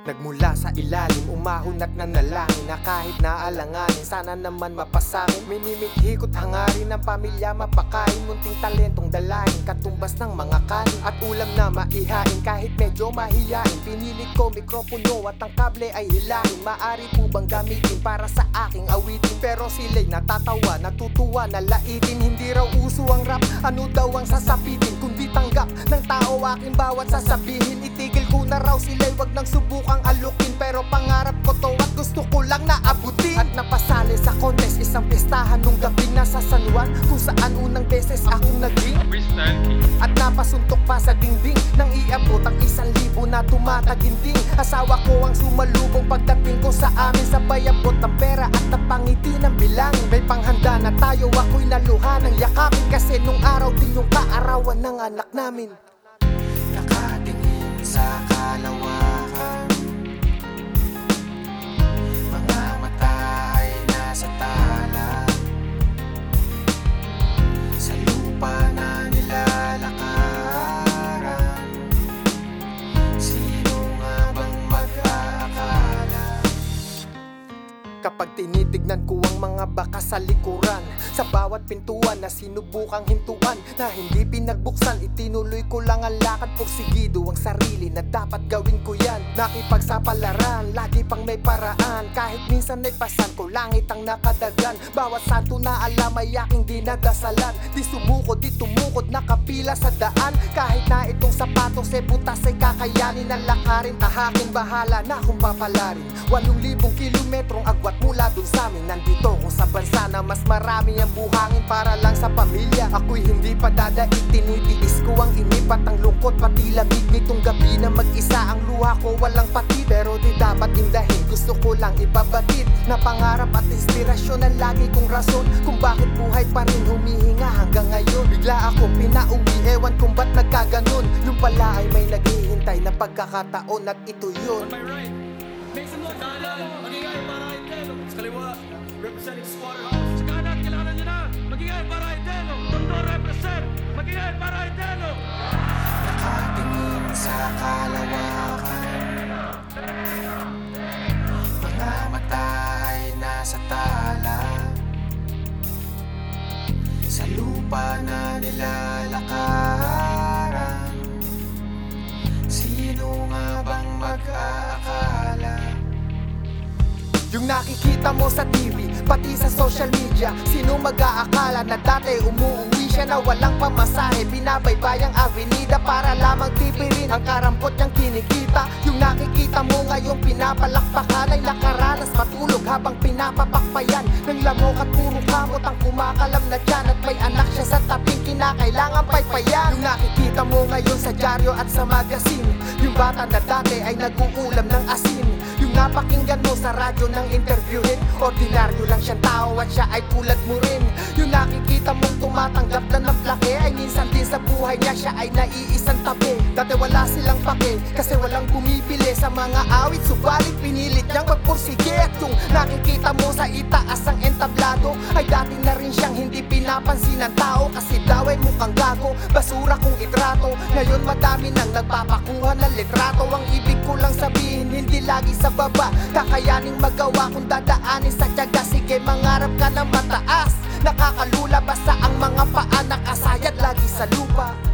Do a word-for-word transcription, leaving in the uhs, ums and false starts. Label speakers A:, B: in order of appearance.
A: Nagmula sa ilalim, umahon at nanalangin na kahit naalanganin, sana naman mapasangin. Minimithikot hangarin ng pamilya mapakain, munting talentong dalahin, katumbas ng mga kanin at ulam na maihain. Kahit medyo mahiyain, pinilit ko mikropono at ang kable ay hilahin. Maari po bang gamitin para sa aking awitin? Pero sila'y natatawa, natutuwa, nalaitin. Hindi raw uso ang rap, ano daw ang sasapitin? Kundi tanggap ng tao aking bawat sasabihin. Itigil ko na raw sila'y wag nang subukang alukin, pero pangarap ko to at gusto ko lang naabutin. At napasali sa contest, isang pestahan nung gabi nasa San Juan, kung saan unang beses akong naging at napasuntok pa sa dingding nang iabot ang isang libo na tumataginding. Asawa ko ang sumalubong pagdating ko sa amin, sabay abot ng pera at napangiti ng bilangin. May panghanda na tayo, ako'y naluha ng yakapin, kasi nung araw din yung kaarawan ng anak namin.
B: Nakatingin sa kalawakan, mga mata ay nasa tala, sa lupa na nilalakaran. Sino nga bang mag-aakala?
A: Kapag tinitignan ko ang mga baka sa likuran, sa bawat pintuan na sinubukang hintuan, na hindi pinagbuksan, itinuloy ko lang ang lakad. Porsigido ang sarili na dapat gawin ko yan. Nakipagsapalaran, lagi pang may paraan, kahit minsan ay pasan ko langit ang nakadagan. Bawat santo na alam ay aking dinadasalan. Di sumuko, di tumukod, nakapila sa daan. Kahit na itong sapatos ay butas ay kakayanin ang lakarin. Tahaking bahala na kung papalarin. Walong libong kilometrong agwat mula dun sa amin. Nandito ko sa bansa na mas marami ang buhangin para lang sa pamilya. Ako'y hindi pa dadaig, tinitiis ko ang inip at ang lungkot, pati lamig nitong gabi na mag-isa. Ang luha ko walang pati, pero di dapat indahin. Gusto ko lang ipabatid na pangarap at inspirasyon ang lagi kong rason kung bakit buhay pa rin humihinga hanggang ngayon. Bigla akong pinauwi, ewan kung ba't nagkaganon. Yung pala ay may naghihintay na pagkakataon at ito yun.
C: On my right, make some noise. Kanan, magingay para Idelo. Sa kaliwa, representing Squatter House. Sa kanan, kailangan nyo na. Magingay para Idelo. Tondo represent. Magingay para Idelo.
B: Nakatingin sa kalawakan, mga mata ay nasa tala, sa lupa na nilalakaran. Sino nga bang mag-aakala?
A: Yung nakikita mo sa T V, pati sa social media, sino mag-aakala na dati umuuwi siya na walang pamasahe, binabaybayang avenida para lamang tipirin ang karampot niyang kinikita. Yung nakikita mo ngayon pinapalakpakan ay nakaranas matulog habang pinapapakpayan ng lamok at puro kamot ang kumakalam na dyan, at may anak siya sa taping kinakailangan paypayan. Yung nakikita mo ngayon sa dyaryo at sa magasin, yung bata na dati ay nag-uulam ng asin. Yung napakinggan mo sa radyo ng interviewin, ordinaryo lang siyang tao at siya ay tulad mo rin. Yung nakikita mong tumatanggap na ng plake, ay minsan din sa buhay niya siya ay naiisang tabi. Dati wala silang pake kasi walang bumibili sa mga awit, subalit pinilit niyang magpursige. At yung nakikita mo sa itaas ang entablado, ay dati na rin siyang hindi pinapansin ng tao, kasi daw ay mukhang gago, basura kung itrato. Ngayon madami nang nagpapakuha ng litrato. Ang ibig ko lang sabihin, hindi lagi sa baba kakayaning magawa kung dadaanin sa tiyaga. Sige, mangarap ka ng mataas, nakakalula basta ang mga paa nakasayad lagi sa lupa.